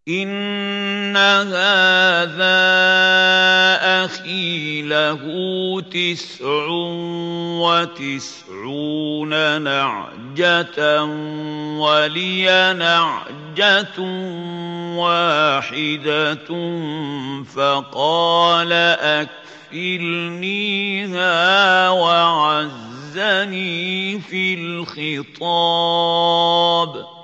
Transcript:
إِنَّ هَٰذَا أَخِي لَهُ 99 نَعْجَةً وَلِيَ نَعْجَةٌ وَاحِدَةٌ فَقَالَ أَكْفِلْنِيهَا وَعَزَّنِي فِي الْخِطَابِ